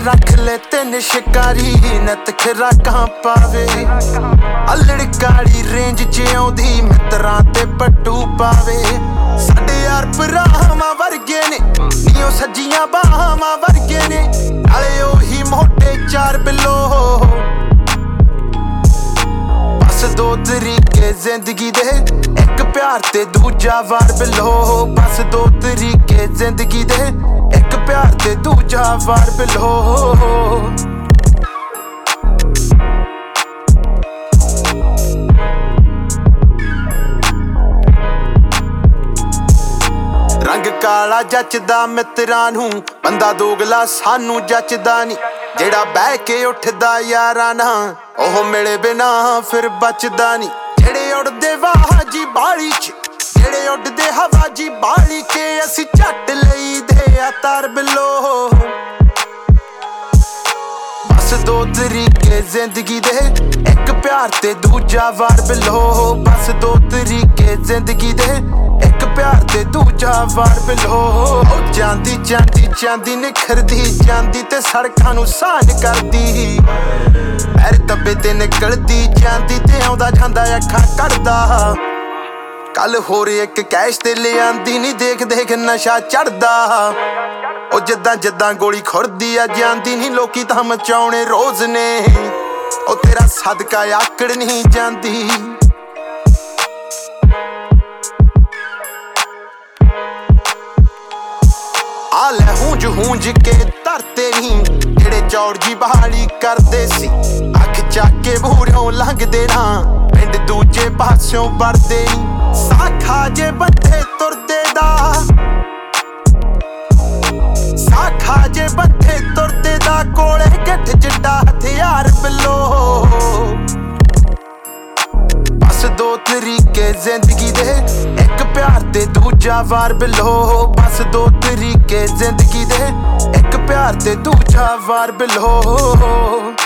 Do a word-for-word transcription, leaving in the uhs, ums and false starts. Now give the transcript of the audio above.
रख ले तेन शिकारी नत खराकां पावे अलड़काड़ी रेंज च आउंदी मित्रां ते पट्टू पावे साडे यार भरावां वर्गे ने नीओ सज्जियां बाहावां वर्गे ने नाले ओही मोटे चार बिलो बस दो तरीके जिंदगी दे एक प्यार ते दूजा वार बिलो बस दो तरीके जिंदगी दे एक प्यार ते दूजा वार बिलो रंग काला जचदा मित्रां नूं बंदा दोगला सानू जचदा नी जेड़ा बह के उठदा यारां नाल ओह मिले बिना फिर बचदा नी जेड़े उड़दे वाह जी बाली च जेड़े उड़दे हवा जी बाली के असीं झट लई दे आ तार बिलो बस दो तरीके जिंदगी दे एक प्यार ते दूजा वार बिलो बस दो तरीके जिंदगी दे एक प्यार ते दूजा वार बिलो चांदी चांदी चांदी निखरदी चांदी ते सड़कां नूं सान करदी पैर दबे ते निकलदी चांदी ते आउंदा जांदा अखां कढदा कल होर एक कैश ते ले आंदी नी देख देख नशा चढ़दा ओ जिद्दां जिद्दां गोली खुरदी आ जांदी नी लोकी तां मचाउणे रोज ने ओ तेरा सदका आकड़ नहीं जांदी आले हूंज हूंज के धरते नी जेड़े चौड़ जी बहाली करदे सी अख चक के बूढ़ों लंघदे ना पिंड दूजे पास्यों वरदे नी साखा जे बंधे तुरदे दा साखा जे बंधे तुरदे दा कोले गठ जिड्डा हथियार बिलो बस दो तरीके जिंदगी दे एक प्यार ते दूजा वार बिलो बस दो तरीके जिंदगी दे एक प्यार ते दूजा वार बिलो